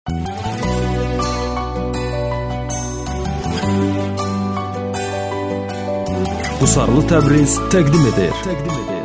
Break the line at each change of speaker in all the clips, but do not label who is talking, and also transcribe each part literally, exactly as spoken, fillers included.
Qusarlı Təbriz təqdim edir. Təqdim edir.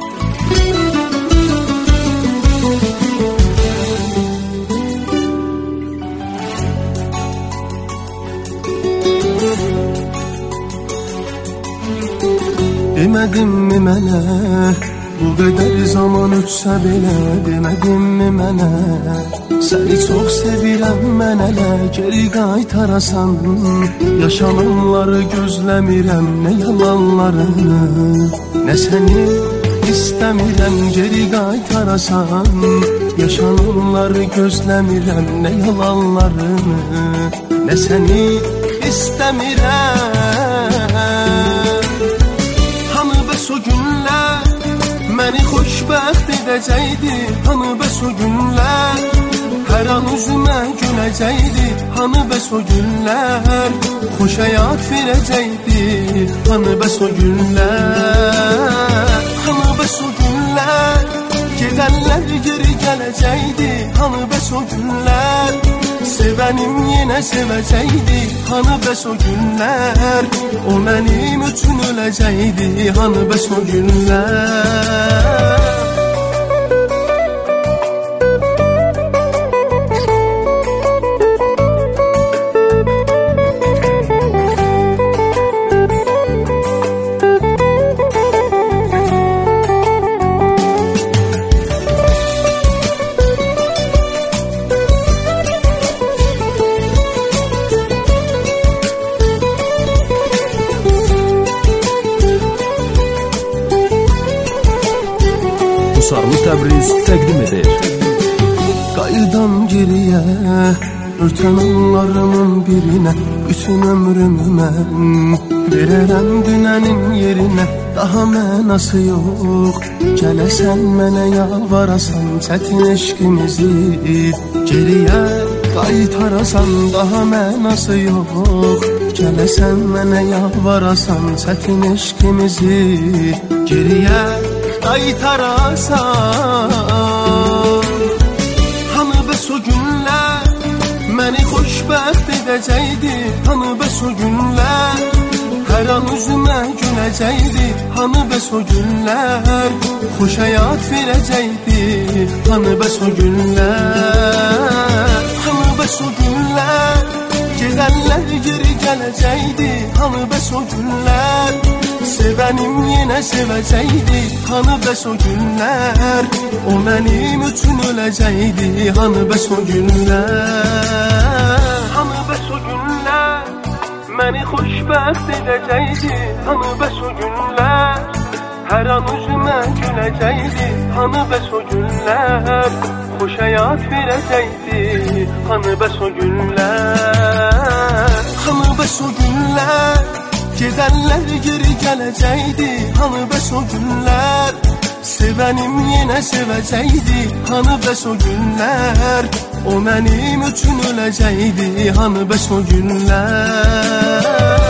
Demədim mi mənə, bu qədər zaman ötsə belə, demədim mi mənə, səni çox sevirəm mən elə, geri qaytarasan, yaşananları gözləmirəm, nə yalanlarını, nə səni istəmirəm, geri qaytarasan, yaşananları gözləmirəm, nə yalanlarını, nə səni istəmirəm. O günlər məni xoşbəxt edəcəkdi, hanı bəs o günlər, hər an üzümə güləcəkdi, hanı bəs o günlər, xoş həyat verəcəkdi, hanı bəs o günlər, hanı bəs o günlər, gedənlər geri gələcəkdi, hanı bəs o günlər, sevənim yenə sevəcəkdi, hanı bəs o günlər, o mənim üçün öləcəkdi, hanı bəs o günlər.
Qusarlı Təbriz təqdim edir.
Qayıdam geriyə, ötən anlarımın birinə, bütün ömrümü mən verərəm dünənin yerinə, daha mənası yox, gələsən mənə yalvarasan, çətin eşqimizi geriyə qaytarasan, daha mənası yox, gələsən mənə yalvarasan, çətin eşqimizi geriyə qaytarasan. Hanı bəs o günlər məni xoşbəxt edəcəkdi, hanı bəs o günlər, hər an üzümə güləcəkdi, hanı bəs o günlər, xoş həyat verəcəkdi, hanı bəs o günlər, hanı bəs o günlər, gedənlər geri gələcəkdi, hanı bəs o günlər, sevənim yenə sevəcəkdi, hanı bəs o günlər, o mənim üçün öləcəkdi, hanı bəs o günlər, hanı bəs o günlər, məni xoşbəxt edəcəkdi, hanı bəs o günlər, hər an üzümə güləcəkdi, hanı bəs o günlər, xoş həyat verəcəkdi, hanı bəs o günlər, hanı bəs o günlər, gedənlər geri gələcəkdi, hanı bəs o günlər, sevənim yenə sevəcəkdi, hanı bəs o günlər, o mənim üçün öləcəkdi, hanı bəs o günlər.